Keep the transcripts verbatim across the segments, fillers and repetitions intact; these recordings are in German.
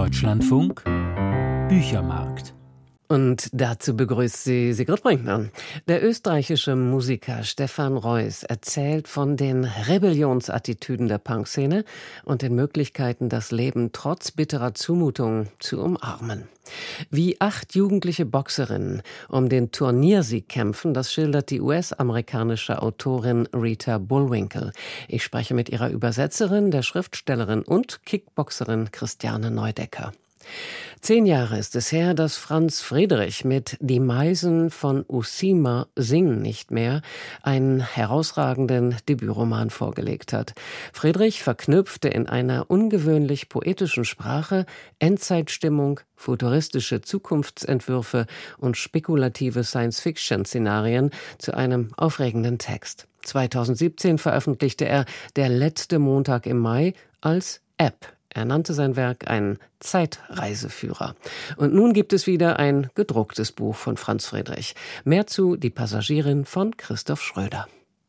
Deutschlandfunk Büchermarkt. Und dazu begrüßt sie Sigrid Brinkmann. Der österreichische Musiker Stefan Reuss erzählt von den Rebellionsattitüden der Punkszene und den Möglichkeiten, das Leben trotz bitterer Zumutungen zu umarmen. Wie acht jugendliche Boxerinnen um den Turniersieg kämpfen, das schildert die U S-amerikanische Autorin Rita Bullwinkle. Ich spreche mit ihrer Übersetzerin, der Schriftstellerin und Kickboxerin Christiane Neudecker. Zehn Jahre ist es her, dass Franz Friedrich mit Die Meisen von Usima singen nicht mehr einen herausragenden Debütroman vorgelegt hat. Friedrich verknüpfte in einer ungewöhnlich poetischen Sprache Endzeitstimmung, futuristische Zukunftsentwürfe und spekulative Science-Fiction-Szenarien zu einem aufregenden Text. zweitausendsiebzehn veröffentlichte er Der letzte Montag im Mai als App. Er nannte sein Werk einen Zeitreiseführer. Und nun gibt es wieder ein gedrucktes Buch von Franz Friedrich. Mehr zu Die Passagierin von Christoph Schröder.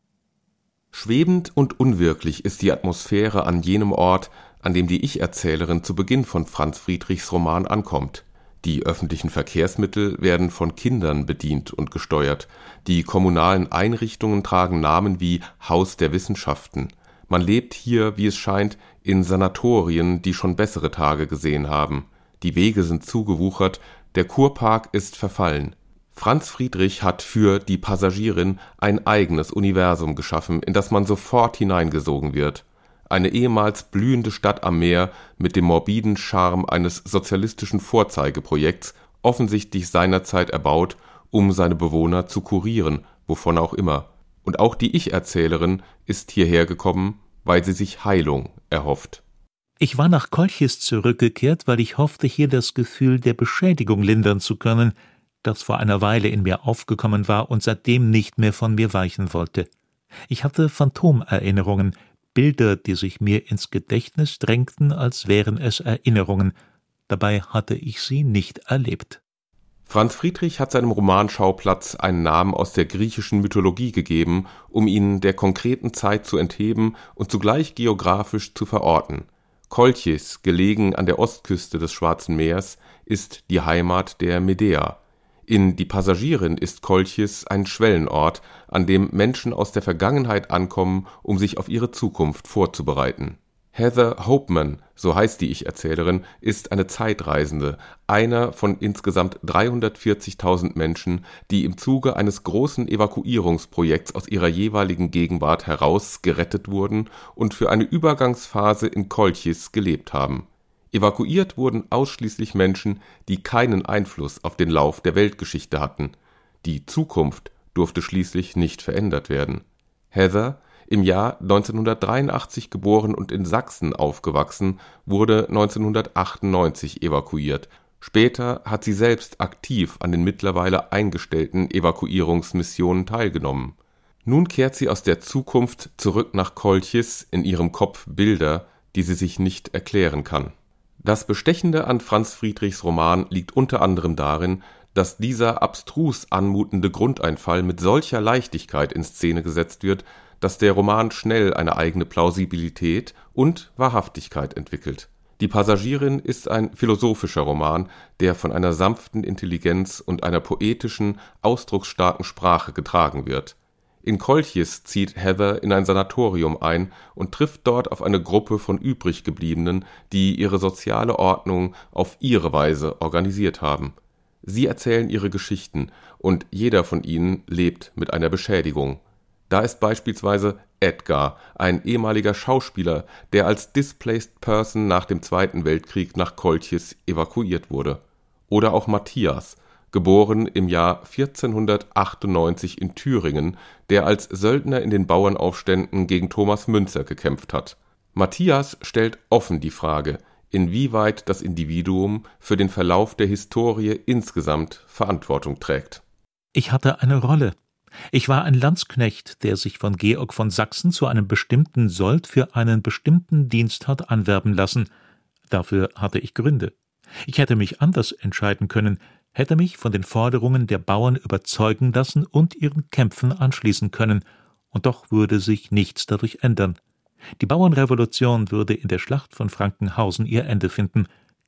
Schwebend und unwirklich ist die Atmosphäre an jenem Ort, an dem die Ich-Erzählerin zu Beginn von Franz Friedrichs Roman ankommt. Die öffentlichen Verkehrsmittel werden von Kindern bedient und gesteuert. Die kommunalen Einrichtungen tragen Namen wie Haus der Wissenschaften. Man lebt hier, wie es scheint, in Sanatorien, die schon bessere Tage gesehen haben. Die Wege sind zugewuchert, der Kurpark ist verfallen. Franz Friedrich hat für Die Passagierin ein eigenes Universum geschaffen, in das man sofort hineingesogen wird. Eine ehemals blühende Stadt am Meer mit dem morbiden Charme eines sozialistischen Vorzeigeprojekts, offensichtlich seinerzeit erbaut, um seine Bewohner zu kurieren, wovon auch immer. Und auch die Ich-Erzählerin ist hierher gekommen, weil sie sich Heilung erhofft. Ich war nach Kolchis zurückgekehrt, weil ich hoffte, hier das Gefühl der Beschädigung lindern zu können, das vor einer Weile in mir aufgekommen war und seitdem nicht mehr von mir weichen wollte. Ich hatte Phantomerinnerungen, Bilder, die sich mir ins Gedächtnis drängten, als wären es Erinnerungen. Dabei hatte ich sie nicht erlebt. Franz Friedrich hat seinem Romanschauplatz einen Namen aus der griechischen Mythologie gegeben, um ihn der konkreten Zeit zu entheben und zugleich geografisch zu verorten. Kolchis, gelegen an der Ostküste des Schwarzen Meers, ist die Heimat der Medea. In Die Passagierin ist Kolchis ein Schwellenort, an dem Menschen aus der Vergangenheit ankommen, um sich auf ihre Zukunft vorzubereiten. Heather Hopeman, so heißt die Ich-Erzählerin, ist eine Zeitreisende, einer von insgesamt dreihundertvierzigtausend Menschen, die im Zuge eines großen Evakuierungsprojekts aus ihrer jeweiligen Gegenwart heraus gerettet wurden und für eine Übergangsphase in Kolchis gelebt haben. Evakuiert wurden ausschließlich Menschen, die keinen Einfluss auf den Lauf der Weltgeschichte hatten. Die Zukunft durfte schließlich nicht verändert werden. Heather, im Jahr neunzehnhundertdreiundachtzig geboren und in Sachsen aufgewachsen, wurde neunzehnhundertachtundneunzig evakuiert. Später hat sie selbst aktiv an den mittlerweile eingestellten Evakuierungsmissionen teilgenommen. Nun kehrt sie aus der Zukunft zurück nach Kolchis, in ihrem Kopf Bilder, die sie sich nicht erklären kann. Das Bestechende an Franz Friedrichs Roman liegt unter anderem darin, dass dieser abstrus anmutende Grundeinfall mit solcher Leichtigkeit in Szene gesetzt wird, dass der Roman schnell eine eigene Plausibilität und Wahrhaftigkeit entwickelt. Die Passagierin ist ein philosophischer Roman, der von einer sanften Intelligenz und einer poetischen, ausdrucksstarken Sprache getragen wird. In Kolchis zieht Heather in ein Sanatorium ein und trifft dort auf eine Gruppe von Übriggebliebenen, die ihre soziale Ordnung auf ihre Weise organisiert haben. Sie erzählen ihre Geschichten und jeder von ihnen lebt mit einer Beschädigung. Da ist beispielsweise Edgar, ein ehemaliger Schauspieler, der als Displaced Person nach dem Zweiten Weltkrieg nach Kolchis evakuiert wurde. Oder auch Matthias, geboren im Jahr vierzehnhundertachtundneunzig in Thüringen, der als Söldner in den Bauernaufständen gegen Thomas Müntzer gekämpft hat. Matthias stellt offen die Frage, inwieweit das Individuum für den Verlauf der Historie insgesamt Verantwortung trägt. Ich hatte eine Rolle. Ich war ein Landsknecht, der sich von Georg von Sachsen zu einem bestimmten Sold für einen bestimmten Dienst hat anwerben lassen. Dafür hatte ich Gründe. Ich hätte mich anders entscheiden können, hätte mich von den Forderungen der Bauern überzeugen lassen und ihren Kämpfen anschließen können, und doch würde sich nichts dadurch ändern. Die Bauernrevolution würde in der Schlacht von Frankenhausen ihr Ende finden.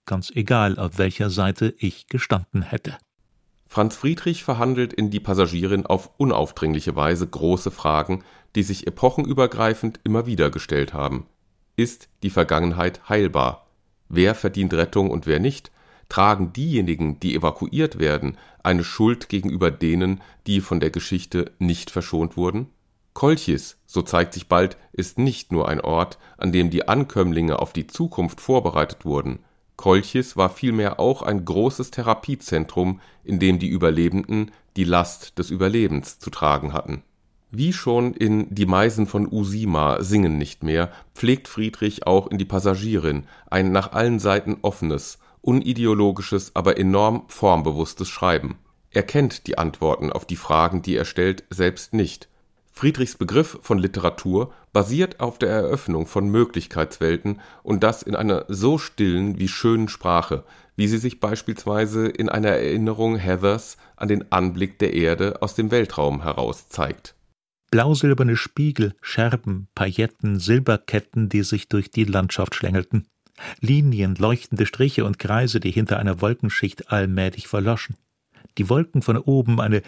ganz egal, auf welcher Seite ich gestanden hätte. Franz Friedrich verhandelt in Die Passagierin auf unaufdringliche Weise große Fragen, die sich epochenübergreifend immer wieder gestellt haben. Ist die Vergangenheit heilbar? Wer verdient Rettung und wer nicht? Tragen diejenigen, die evakuiert werden, eine Schuld gegenüber denen, die von der Geschichte nicht verschont wurden? Kolchis, so zeigt sich bald, ist nicht nur ein Ort, an dem die Ankömmlinge auf die Zukunft vorbereitet wurden. Kolchis war vielmehr auch ein großes Therapiezentrum, in dem die Überlebenden die Last des Überlebens zu tragen hatten. Wie schon in Die Meisen von Usima singen nicht mehr, pflegt Friedrich auch in Die Passagierin ein nach allen Seiten offenes, unideologisches, aber enorm formbewusstes Schreiben. Er kennt die Antworten auf die Fragen, die er stellt, selbst nicht. Friedrichs Begriff von Literatur basiert auf der Eröffnung von Möglichkeitswelten und das in einer so stillen wie schönen Sprache, wie sie sich beispielsweise in einer Erinnerung Heathers an den Anblick der Erde aus dem Weltraum heraus zeigt. Blausilberne Spiegel, Scherben, Pailletten, Silberketten, die sich durch die Landschaft schlängelten. Linien, leuchtende Striche und Kreise, die hinter einer Wolkenschicht allmählich verloschen. Die Wolken von oben eine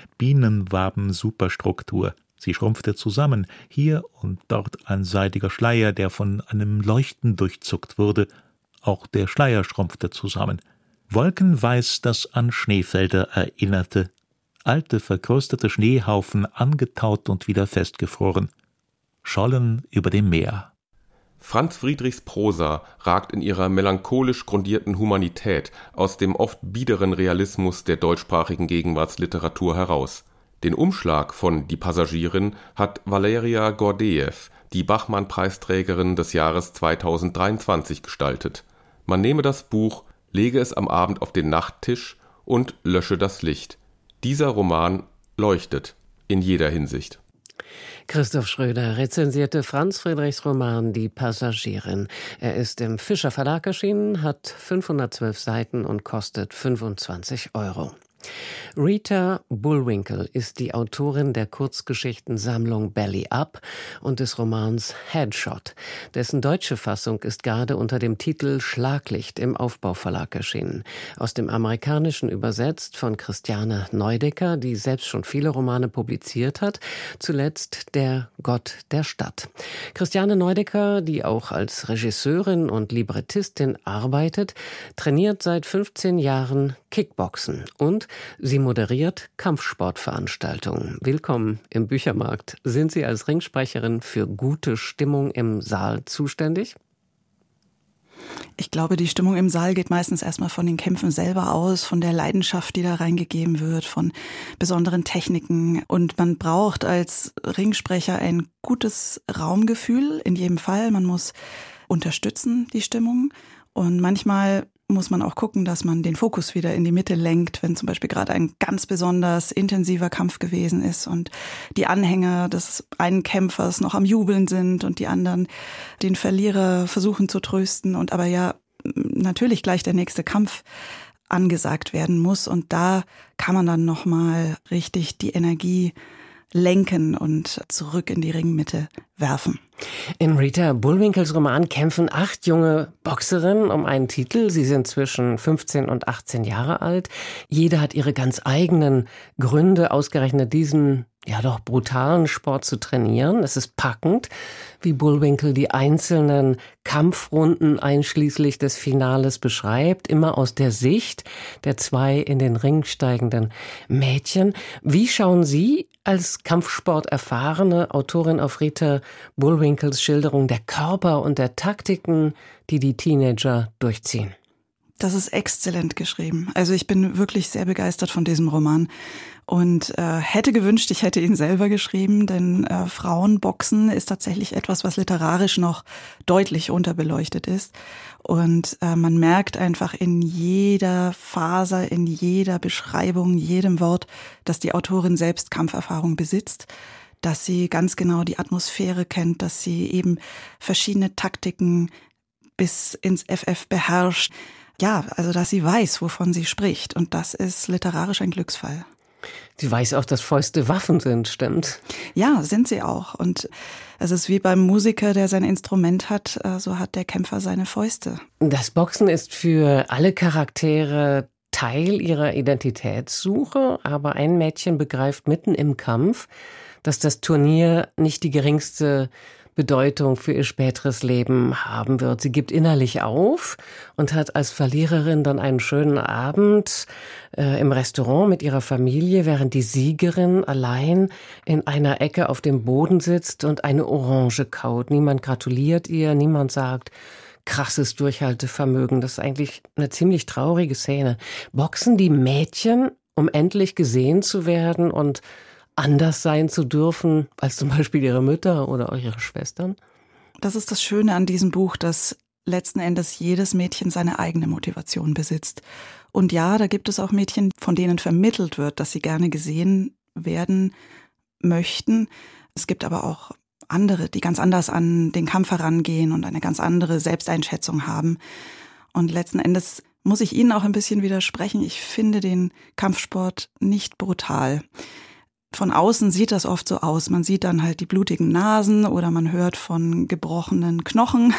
Bienenwaben-Superstruktur. Sie schrumpfte zusammen, hier und dort ein seidiger Schleier, der von einem Leuchten durchzuckt wurde. Auch der Schleier schrumpfte zusammen. Wolkenweiß, das an Schneefelder erinnerte. Alte, verkrustete Schneehaufen, angetaut und wieder festgefroren. Schollen über dem Meer. Franz Friedrichs Prosa ragt in ihrer melancholisch grundierten Humanität aus dem oft biederen Realismus der deutschsprachigen Gegenwartsliteratur heraus. Den Umschlag von Die Passagierin hat Valeria Gordejew, die Bachmann-Preisträgerin des Jahres zweitausenddreiundzwanzig, gestaltet. Man nehme das Buch, lege es am Abend auf den Nachttisch und lösche das Licht. Dieser Roman leuchtet in jeder Hinsicht. Christoph Schröder rezensierte Franz Friedrichs Roman Die Passagierin. Er ist im Fischer Verlag erschienen, hat fünfhundertzwölf Seiten und kostet fünfundzwanzig Euro. Rita Bullwinkle ist die Autorin der Kurzgeschichtensammlung Belly Up und des Romans Headshot. Dessen deutsche Fassung ist gerade unter dem Titel Schlaglicht im Aufbau-Verlag erschienen. Aus dem Amerikanischen übersetzt von Christiane Neudecker, die selbst schon viele Romane publiziert hat, zuletzt Der Gott der Stadt. Christiane Neudecker, die auch als Regisseurin und Librettistin arbeitet, trainiert seit fünfzehn Jahren Kickboxen und sie moderiert Kampfsportveranstaltungen. Willkommen im Büchermarkt. Sind Sie als Ringsprecherin für gute Stimmung im Saal zuständig? Ich glaube, die Stimmung im Saal geht meistens erstmal von den Kämpfen selber aus, von der Leidenschaft, die da reingegeben wird, von besonderen Techniken. Und man braucht als Ringsprecher ein gutes Raumgefühl in jedem Fall. Man muss unterstützen, die Stimmung. Und manchmal muss man auch gucken, dass man den Fokus wieder in die Mitte lenkt, wenn zum Beispiel gerade ein ganz besonders intensiver Kampf gewesen ist und die Anhänger des einen Kämpfers noch am Jubeln sind und die anderen den Verlierer versuchen zu trösten und aber ja natürlich gleich der nächste Kampf angesagt werden muss. Und da kann man dann nochmal richtig die Energie lenken und zurück in die Ringmitte werfen. In Rita Bullwinkles Roman kämpfen acht junge Boxerinnen um einen Titel. Sie sind zwischen fünfzehn und achtzehn Jahre alt. Jede hat ihre ganz eigenen Gründe, ausgerechnet diesen, ja doch brutalen Sport zu trainieren. Es ist packend, wie Bullwinkle die einzelnen Kampfrunden einschließlich des Finales beschreibt, immer aus der Sicht der zwei in den Ring steigenden Mädchen. Wie schauen Sie als Kampfsport erfahrene Autorin auf Rita Bullwinkles Schilderung der Körper und der Taktiken, die die Teenager durchziehen? Das ist exzellent geschrieben. Also ich bin wirklich sehr begeistert von diesem Roman und äh, hätte gewünscht, ich hätte ihn selber geschrieben, denn äh, Frauenboxen ist tatsächlich etwas, was literarisch noch deutlich unterbeleuchtet ist. Und äh, man merkt einfach in jeder Faser, in jeder Beschreibung, jedem Wort, dass die Autorin selbst Kampferfahrung besitzt, dass sie ganz genau die Atmosphäre kennt, dass sie eben verschiedene Taktiken bis ins F F beherrscht. Ja, also dass sie weiß, wovon sie spricht. Und das ist literarisch ein Glücksfall. Sie weiß auch, dass Fäuste Waffen sind, stimmt? Ja, sind sie auch. Und es ist wie beim Musiker, der sein Instrument hat, so hat der Kämpfer seine Fäuste. Das Boxen ist für alle Charaktere Teil ihrer Identitätssuche, aber ein Mädchen begreift mitten im Kampf, dass das Turnier nicht die geringste Bedeutung für ihr späteres Leben haben wird. Sie gibt innerlich auf und hat als Verliererin dann einen schönen Abend äh, im Restaurant mit ihrer Familie, während die Siegerin allein in einer Ecke auf dem Boden sitzt und eine Orange kaut. Niemand gratuliert ihr, niemand sagt krasses Durchhaltevermögen. Das ist eigentlich eine ziemlich traurige Szene. Boxen die Mädchen, um endlich gesehen zu werden und anders sein zu dürfen als zum Beispiel ihre Mütter oder ihre Schwestern? Das ist das Schöne an diesem Buch, dass letzten Endes jedes Mädchen seine eigene Motivation besitzt. Und ja, da gibt es auch Mädchen, von denen vermittelt wird, dass sie gerne gesehen werden möchten. Es gibt aber auch andere, die ganz anders an den Kampf herangehen und eine ganz andere Selbsteinschätzung haben. Und letzten Endes muss ich Ihnen auch ein bisschen widersprechen. Ich finde den Kampfsport nicht brutal. Von außen sieht das oft so aus. Man sieht dann halt die blutigen Nasen oder man hört von gebrochenen Knochen.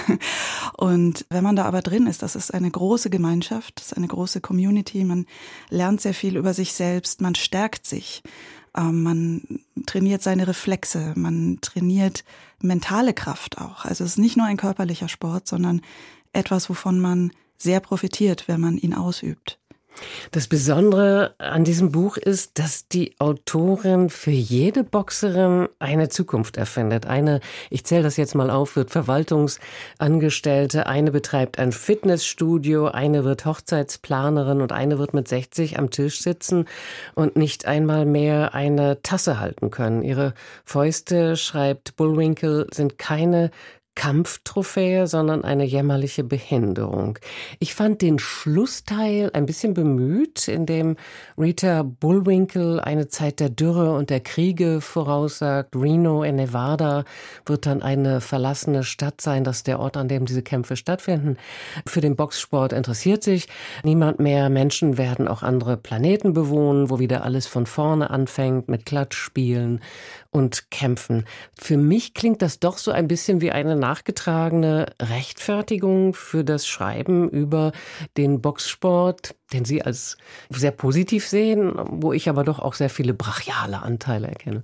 Und wenn man da aber drin ist, das ist eine große Gemeinschaft, das ist eine große Community. Man lernt sehr viel über sich selbst, man stärkt sich, man trainiert seine Reflexe, man trainiert mentale Kraft auch. Also es ist nicht nur ein körperlicher Sport, sondern etwas, wovon man sehr profitiert, wenn man ihn ausübt. Das Besondere an diesem Buch ist, dass die Autorin für jede Boxerin eine Zukunft erfindet. Eine, ich zähle das jetzt mal auf, wird Verwaltungsangestellte, eine betreibt ein Fitnessstudio, eine wird Hochzeitsplanerin und eine wird mit sechzig am Tisch sitzen und nicht einmal mehr eine Tasse halten können. Ihre Fäuste, schreibt Bullwinkle, sind keine Kampftrophäe, sondern eine jämmerliche Behinderung. Ich fand den Schlussteil ein bisschen bemüht, in dem Rita Bullwinkle eine Zeit der Dürre und der Kriege voraussagt. Reno in Nevada wird dann eine verlassene Stadt sein, das ist der Ort, an dem diese Kämpfe stattfinden. Für den Boxsport interessiert sich niemand mehr. Menschen werden auch andere Planeten bewohnen, wo wieder alles von vorne anfängt mit Klatschspielen und Kämpfen. Für mich klingt das doch so ein bisschen wie eine nachgetragene Rechtfertigung für das Schreiben über den Boxsport, den Sie als sehr positiv sehen, wo ich aber doch auch sehr viele brachiale Anteile erkenne.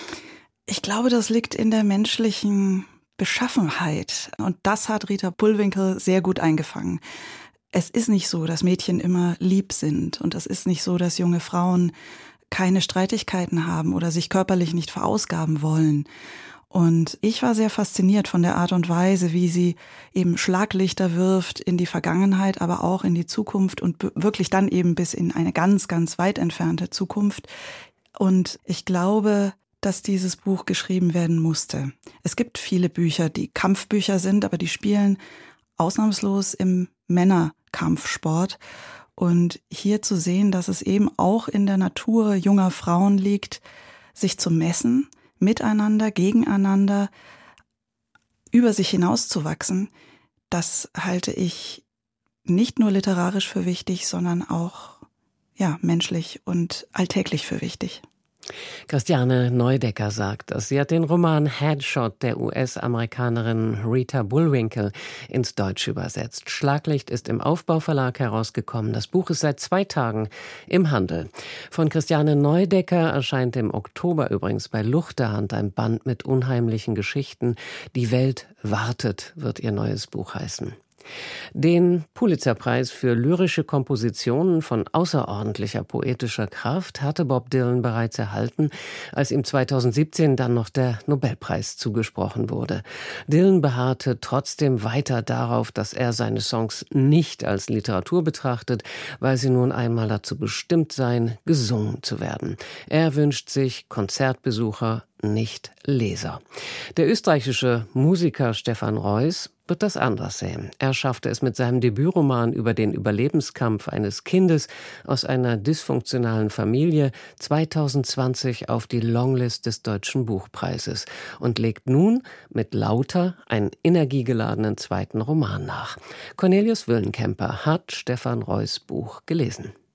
Ich glaube, das liegt in der menschlichen Beschaffenheit. Und das hat Rita Bullwinkle sehr gut eingefangen. Es ist nicht so, dass Mädchen immer lieb sind. Und es ist nicht so, dass junge Frauen keine Streitigkeiten haben oder sich körperlich nicht verausgaben wollen. Und ich war sehr fasziniert von der Art und Weise, wie sie eben Schlaglichter wirft in die Vergangenheit, aber auch in die Zukunft und wirklich dann eben bis in eine ganz, ganz weit entfernte Zukunft. Und ich glaube, dass dieses Buch geschrieben werden musste. Es gibt viele Bücher, die Kampfbücher sind, aber die spielen ausnahmslos im Männerkampfsport. Und hier zu sehen, dass es eben auch in der Natur junger Frauen liegt, sich zu messen, miteinander, gegeneinander, über sich hinauszuwachsen, das halte ich nicht nur literarisch für wichtig, sondern auch ja, menschlich und alltäglich für wichtig. Christiane Neudecker sagt das. Sie hat den Roman Headshot der U S-Amerikanerin Rita Bullwinkle ins Deutsche übersetzt. Schlaglicht ist im Aufbauverlag herausgekommen. Das Buch ist seit zwei Tagen im Handel. Von Christiane Neudecker erscheint im Oktober übrigens bei Luchterhand ein Band mit unheimlichen Geschichten. Die Welt wartet, wird ihr neues Buch heißen. Den Pulitzerpreis für lyrische Kompositionen von außerordentlicher poetischer Kraft hatte Bob Dylan bereits erhalten, als ihm zweitausendsiebzehn dann noch der Nobelpreis zugesprochen wurde. Dylan beharrte trotzdem weiter darauf, dass er seine Songs nicht als Literatur betrachtet, weil sie nun einmal dazu bestimmt seien, gesungen zu werden. Er wünscht sich Konzertbesucher, nicht Leser. Der österreichische Musiker Stefan Reuss wird das anders sehen. Er schaffte es mit seinem Debütroman über den Überlebenskampf eines Kindes aus einer dysfunktionalen Familie zweitausendzwanzig auf die Longlist des Deutschen Buchpreises und legt nun mit Lauter einen energiegeladenen zweiten Roman nach. Cornelius Wüllenkemper hat Stefan Reuss Buch gelesen.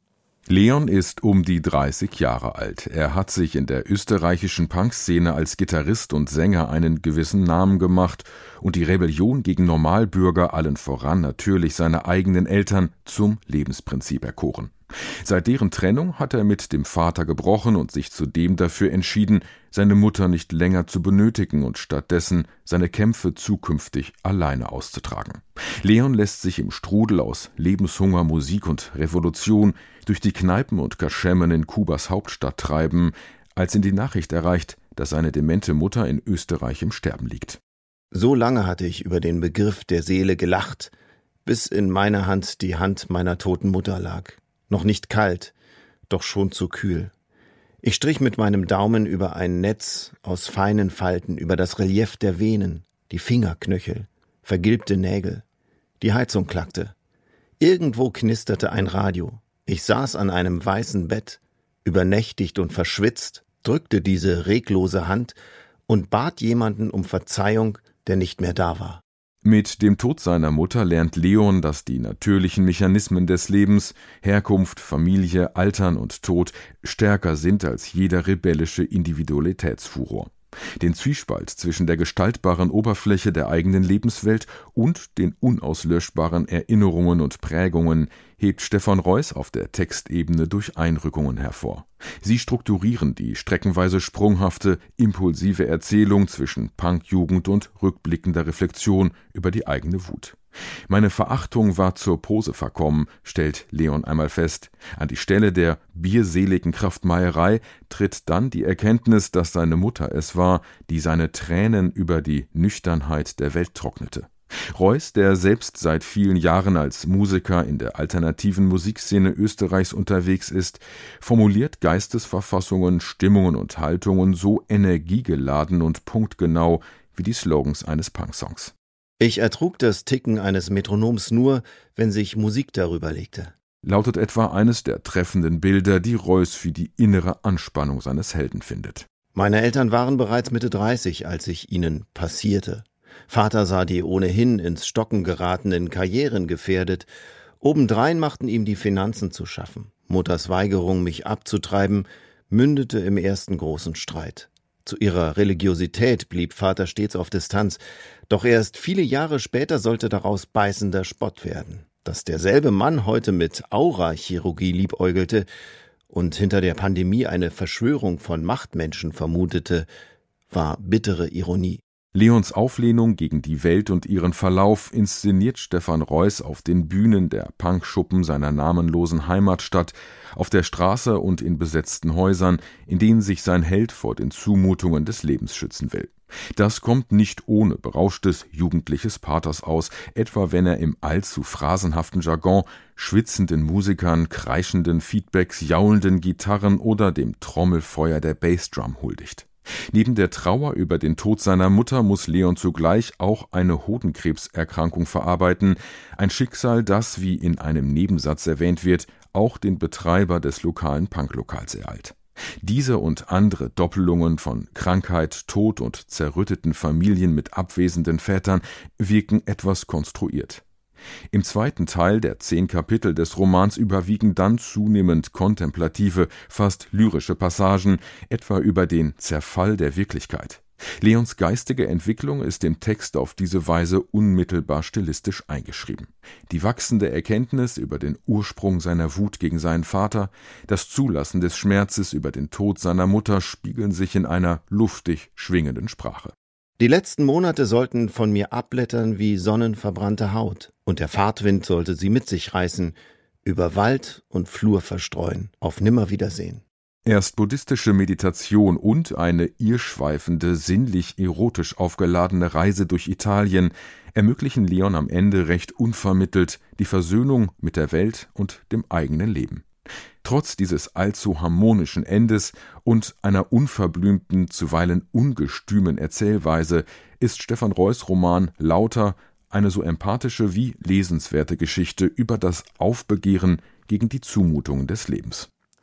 Leon ist um die dreißig Jahre alt. Er hat sich in der österreichischen Punkszene als Gitarrist und Sänger einen gewissen Namen gemacht und die Rebellion gegen Normalbürger, allen voran natürlich seine eigenen Eltern, zum Lebensprinzip erkoren. Seit deren Trennung hat er mit dem Vater gebrochen und sich zudem dafür entschieden, seine Mutter nicht länger zu benötigen und stattdessen seine Kämpfe zukünftig alleine auszutragen. Leon lässt sich im Strudel aus Lebenshunger, Musik und Revolution durch die Kneipen und Kaschemmen in Kubas Hauptstadt treiben, als ihn die Nachricht erreicht, dass seine demente Mutter in Österreich im Sterben liegt. So lange hatte ich über den Begriff der Seele gelacht, bis in meiner Hand die Hand meiner toten Mutter lag. Noch nicht kalt, doch schon zu kühl. Ich strich mit meinem Daumen über ein Netz aus feinen Falten, über das Relief der Venen, die Fingerknöchel, vergilbte Nägel. Die Heizung klackte. Irgendwo knisterte ein Radio. Ich saß an einem weißen Bett, übernächtigt und verschwitzt, drückte diese reglose Hand und bat jemanden um Verzeihung, der nicht mehr da war. Mit dem Tod seiner Mutter lernt Leon, dass die natürlichen Mechanismen des Lebens, Herkunft, Familie, Altern und Tod, stärker sind als jeder rebellische Individualitätsfuror. Den Zwiespalt zwischen der gestaltbaren Oberfläche der eigenen Lebenswelt und den unauslöschbaren Erinnerungen und Prägungen hebt Stefan Reuss auf der Textebene durch Einrückungen hervor. Sie strukturieren die streckenweise sprunghafte, impulsive Erzählung zwischen Punkjugend und rückblickender Reflexion über die eigene Wut. Meine Verachtung war zur Pose verkommen, stellt Leon einmal fest. An die Stelle der bierseligen Kraftmeierei tritt dann die Erkenntnis, dass seine Mutter es war, die seine Tränen über die Nüchternheit der Welt trocknete. Reuss, der selbst seit vielen Jahren als Musiker in der alternativen Musikszene Österreichs unterwegs ist, formuliert Geistesverfassungen, Stimmungen und Haltungen so energiegeladen und punktgenau wie die Slogans eines Punksongs. Ich ertrug das Ticken eines Metronoms nur, wenn sich Musik darüber legte. Lautet etwa eines der treffenden Bilder, die Reuss für die innere Anspannung seines Helden findet. Meine Eltern waren bereits Mitte dreißig, als ich ihnen passierte. Vater sah die ohnehin ins Stocken geratenen Karrieren gefährdet. Obendrein machten ihm die Finanzen zu schaffen. Mutters Weigerung, mich abzutreiben, mündete im ersten großen Streit. Zu ihrer Religiosität blieb Vater stets auf Distanz, doch erst viele Jahre später sollte daraus beißender Spott werden. Dass derselbe Mann heute mit Aurachirurgie liebäugelte und hinter der Pandemie eine Verschwörung von Machtmenschen vermutete, war bittere Ironie. Leons Auflehnung gegen die Welt und ihren Verlauf inszeniert Stefan Reuss auf den Bühnen der Punkschuppen seiner namenlosen Heimatstadt, auf der Straße und in besetzten Häusern, in denen sich sein Held vor den Zumutungen des Lebens schützen will. Das kommt nicht ohne berauschtes jugendliches Pathos aus, etwa wenn er im allzu phrasenhaften Jargon schwitzenden Musikern, kreischenden Feedbacks, jaulenden Gitarren oder dem Trommelfeuer der Bassdrum huldigt. Neben der Trauer über den Tod seiner Mutter muss Leon zugleich auch eine Hodenkrebserkrankung verarbeiten, ein Schicksal, das, wie in einem Nebensatz erwähnt wird, auch den Betreiber des lokalen Punklokals ereilt. Diese und andere Doppelungen von Krankheit, Tod und zerrütteten Familien mit abwesenden Vätern wirken etwas konstruiert. Im zweiten Teil der zehn Kapitel des Romans überwiegen dann zunehmend kontemplative, fast lyrische Passagen, etwa über den Zerfall der Wirklichkeit. Leons geistige Entwicklung ist im Text auf diese Weise unmittelbar stilistisch eingeschrieben. Die wachsende Erkenntnis über den Ursprung seiner Wut gegen seinen Vater, das Zulassen des Schmerzes über den Tod seiner Mutter spiegeln sich in einer luftig schwingenden Sprache. Die letzten Monate sollten von mir abblättern wie sonnenverbrannte Haut, und der Fahrtwind sollte sie mit sich reißen, über Wald und Flur verstreuen, auf Nimmerwiedersehen. Erst buddhistische Meditation und eine irrschweifende, sinnlich-erotisch aufgeladene Reise durch Italien ermöglichen Leon am Ende recht unvermittelt die Versöhnung mit der Welt und dem eigenen Leben. Trotz dieses allzu harmonischen Endes und einer unverblümten, zuweilen ungestümen Erzählweise ist Stefan Reuss' Roman lauter eine so empathische wie lesenswerte Geschichte über das Aufbegehren gegen die Zumutungen des Lebens.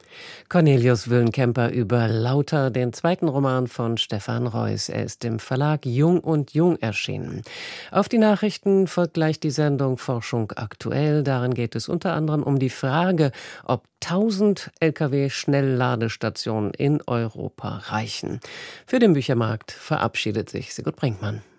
Cornelius Wüllenkemper über Lauter, den zweiten Roman von Stefan Reuss. Er ist im Verlag Jung und Jung erschienen. Auf die Nachrichten folgt gleich die Sendung Forschung aktuell. Darin geht es unter anderem um die Frage, ob tausend L K W-Schnellladestationen in Europa reichen. Für den Büchermarkt verabschiedet sich Sigrid Brinkmann.